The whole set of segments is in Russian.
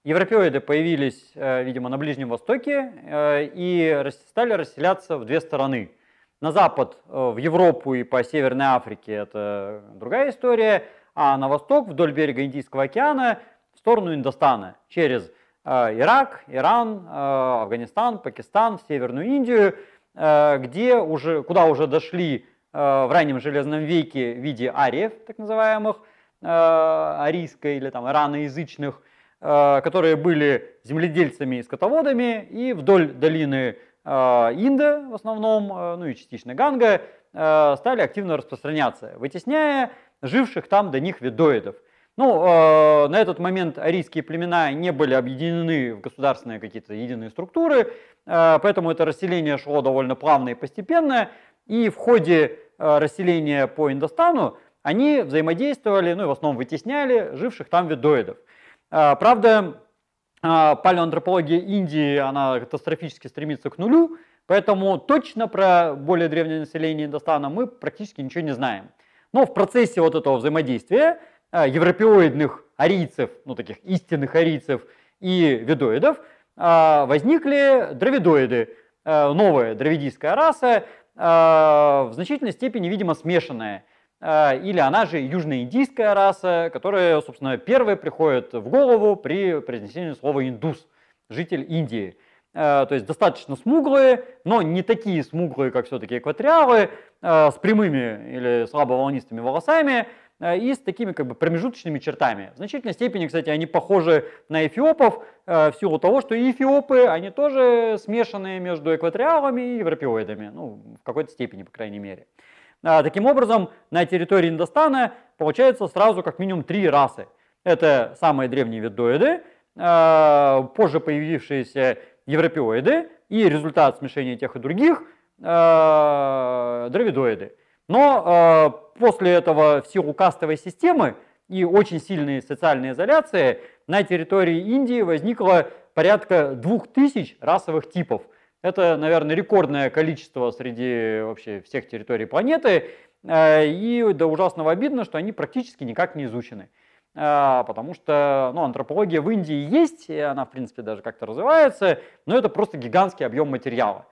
Европеоиды появились, видимо, на Ближнем Востоке и стали расселяться в две стороны. На запад, в Европу и по Северной Африке, это другая история, а на восток, вдоль берега Индийского океана, в сторону Индостана, через Ирак, Иран, Афганистан, Пакистан, в Северную Индию, куда уже дошли в раннем Железном веке в виде ариев, так называемых, арийской или там ираноязычных, которые были земледельцами и скотоводами, и вдоль долины Инда в основном, ну и частично Ганга, стали активно распространяться, вытесняя живших там до них ведоидов. Ну, на этот момент арийские племена не были объединены в государственные какие-то единые структуры, поэтому это расселение шло довольно плавно и постепенно, и в ходе расселения по Индостану они взаимодействовали, ну и в основном вытесняли живших там ведоидов. Правда, палеоантропология Индии, она катастрофически стремится к нулю, поэтому точно про более древнее население Индостана мы практически ничего не знаем. Но в процессе вот этого взаимодействия европеоидных арийцев, ну таких истинных арийцев и ведоидов, возникли дравидоиды, новая дравидийская раса, в значительной степени, видимо, смешанная. Или она же южноиндийская раса, которая, собственно, первой приходит в голову при произнесении слова «индус», житель Индии. То есть достаточно смуглые, но не такие смуглые, как все-таки экваториалы, с прямыми или слабоволнистыми волосами и с такими как бы промежуточными чертами. В значительной степени, кстати, они похожи на эфиопов в силу того, что и эфиопы, они тоже смешанные между экваториалами и европеоидами, ну, в какой-то степени, по крайней мере. Таким образом, на территории Индостана получается сразу как минимум три расы. Это самые древние ведоиды, позже появившиеся европеоиды и результат смешения тех и других дравидоиды. Но после этого в силу кастовой системы и очень сильной социальной изоляции на территории Индии возникло порядка 2000 расовых типов. Это, наверное, рекордное количество среди вообще всех территорий планеты, и до ужасного обидно, что они практически никак не изучены. Потому что антропология в Индии есть, и она, в принципе, даже как-то развивается, но это просто гигантский объем материала.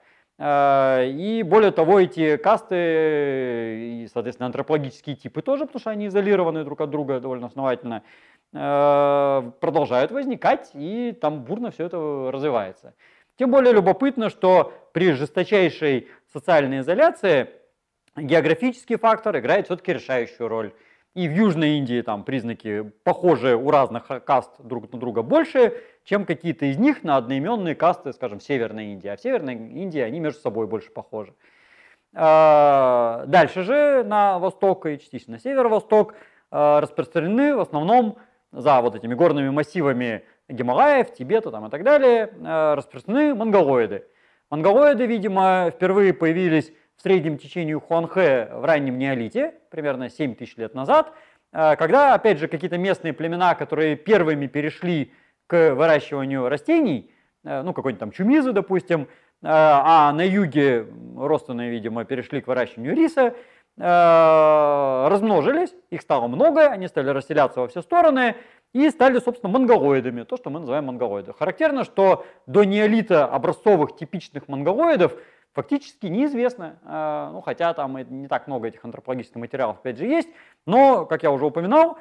И более того, эти касты и, соответственно, антропологические типы тоже, потому что они изолированы друг от друга довольно основательно, продолжают возникать, и там бурно все это развивается. Тем более любопытно, что при жесточайшей социальной изоляции географический фактор играет все-таки решающую роль. И в Южной Индии там признаки похожие у разных каст друг на друга больше, чем какие-то из них на одноименные касты, скажем, в Северной Индии. А в Северной Индии они между собой больше похожи. Дальше же на восток и частично на северо-восток распространены в основном за вот этими горными массивами Гималаев, Тибета там, и так далее, распространены монголоиды. Монголоиды, видимо, впервые появились в среднем течении Хуанхэ в раннем неолите, примерно 7000 лет назад, когда, опять же, какие-то местные племена, которые первыми перешли к выращиванию растений, ну, какой-нибудь там чумизы, допустим, а на юге родственные, видимо, перешли к выращиванию риса, размножились, их стало много, они стали расселяться во все стороны и стали, собственно, монголоидами, то, что мы называем монголоиды. Характерно, что до неолита образцовых типичных монголоидов фактически неизвестно, ну, хотя там и не так много этих антропологических материалов, опять же, есть, но, как я уже упоминал,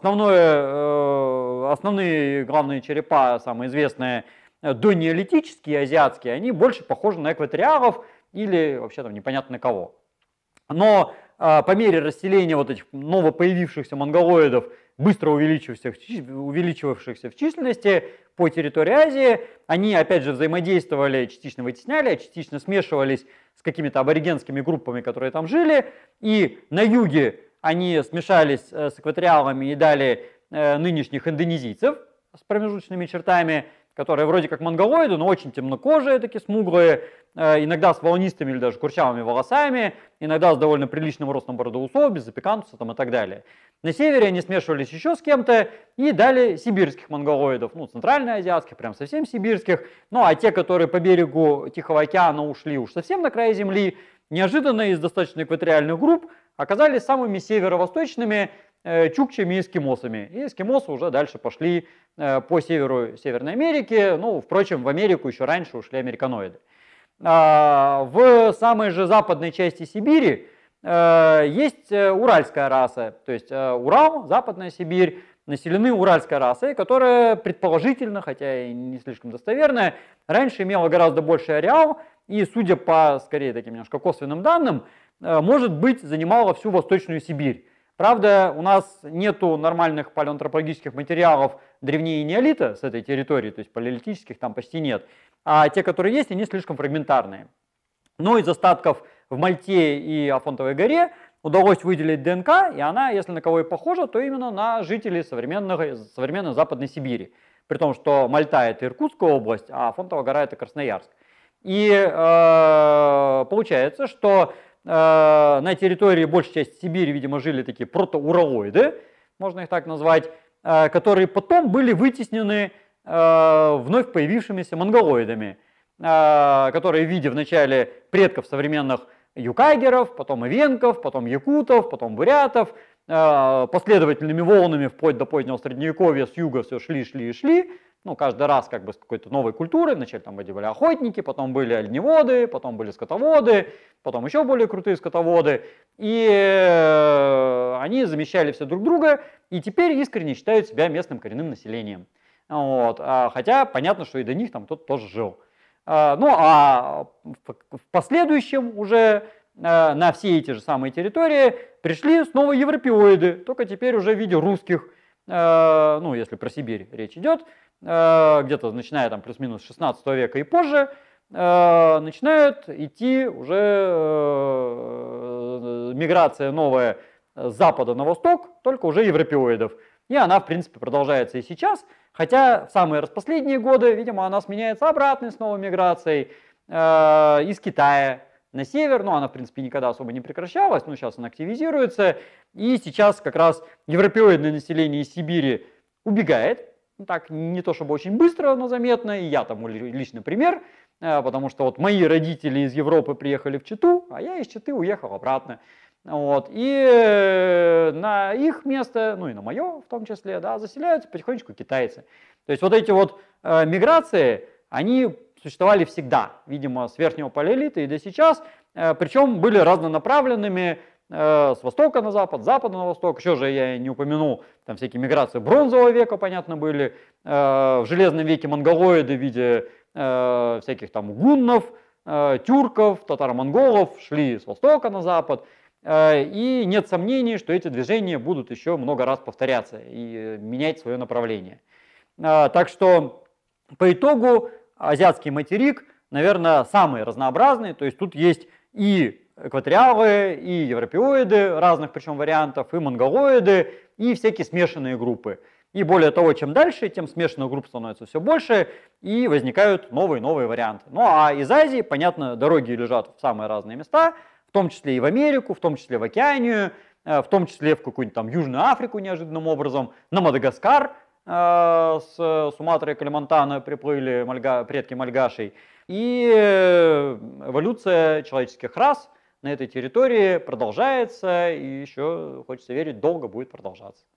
основные главные черепа, самые известные, донеолитические, азиатские, они больше похожи на экваториалов или вообще там непонятно на кого. Но по мере расселения вот этих новопоявившихся монголоидов, быстро увеличивавшихся в численности по территории Азии, они опять же взаимодействовали, частично вытесняли, а частично смешивались с какими-то аборигенскими группами, которые там жили, и на юге они смешались с экваториалами и дали нынешних индонезийцев с промежуточными чертами, которые вроде как монголоиды, но очень темнокожие, такие смуглые, иногда с волнистыми или даже курчавыми волосами, иногда с довольно приличным ростом бороды усов, без запекантуса там, и так далее. На севере они смешивались еще с кем-то и дали сибирских монголоидов, ну, центральноазиатских, прям совсем сибирских. Ну, а те, которые по берегу Тихого океана ушли уж совсем на край земли, неожиданно из достаточно экваториальных групп оказались самыми северо-восточными чукчами и эскимосами. И эскимосы уже дальше пошли по северу Северной Америки. Ну, впрочем, в Америку еще раньше ушли американоиды. В самой же западной части Сибири есть уральская раса, то есть Урал, Западная Сибирь, населены уральской расой, которая предположительно, хотя и не слишком достоверная, раньше имела гораздо больший ареал и, судя по, скорее, таким немножко косвенным данным, может быть, занимала всю Восточную Сибирь. Правда, у нас нету нормальных палеоантропологических материалов древнее неолита с этой территории, то есть палеолитических там почти нет, а те, которые есть, они слишком фрагментарные. Но из остатков в Мальте и Афонтовой горе удалось выделить ДНК, и она, если на кого и похожа, то именно на жителей современной Западной Сибири. При том, что Мальта – это Иркутская область, а Афонтова гора – это Красноярск. И получается, что на территории большей части Сибири, видимо, жили такие протоуралоиды, можно их так назвать, которые потом были вытеснены вновь появившимися монголоидами, которые в виде вначале предков современных юкагеров, потом ивенков, потом якутов, потом бурятов, последовательными волнами вплоть до позднего средневековья с юга все шли. Ну, каждый раз как бы с какой-то новой культурой. Вначале там были охотники, потом были оленеводы, потом были скотоводы, потом еще более крутые скотоводы. И они замещали все друг друга, и теперь искренне считают себя местным коренным населением. Вот. Хотя понятно, что и до них там кто-то тоже жил. Ну а в последующем уже на все эти же самые территории пришли снова европеоиды, только теперь уже в виде русских, ну если про Сибирь речь идет, где-то начиная там плюс-минус 16 века и позже, начинают идти уже миграция новая с запада на восток, только уже европеоидов. И она, в принципе, продолжается и сейчас, хотя в самые распоследние годы, видимо, она сменяется обратной снова миграцией из Китая на север. Ну, она, в принципе, никогда особо не прекращалась, но сейчас она активизируется. И сейчас как раз европеоидное население из Сибири убегает. Ну, так, не то чтобы очень быстро, но заметно. И я тому личный пример, потому что вот мои родители из Европы приехали в Читу, а я из Читы уехал обратно. Вот. И на их место, ну и на мое в том числе, да, заселяются потихонечку китайцы. То есть вот эти вот миграции, они существовали всегда, видимо, с верхнего палеолита и до сейчас, причем были разнонаправленными с востока на запад, с запада на восток. Еще же я не упомянул, там всякие миграции бронзового века, понятно, были, в железном веке монголоиды в виде всяких там гуннов, тюрков, татаро-монголов шли с востока на запад. И нет сомнений, что эти движения будут еще много раз повторяться и менять свое направление. Так что по итогу азиатский материк, наверное, самый разнообразный. То есть тут есть и экваториалы, и европеоиды разных причем вариантов, и монголоиды, и всякие смешанные группы. И более того, чем дальше, тем смешанных групп становится все больше, и возникают новые варианты. Ну а из Азии, понятно, дороги лежат в самые разные места, в том числе и в Америку, в том числе в Океанию, в том числе в какую-нибудь там Южную Африку неожиданным образом, на Мадагаскар с Суматры и Калимантана приплыли предки мальгашей. И эволюция человеческих рас на этой территории продолжается и еще, хочется верить, долго будет продолжаться.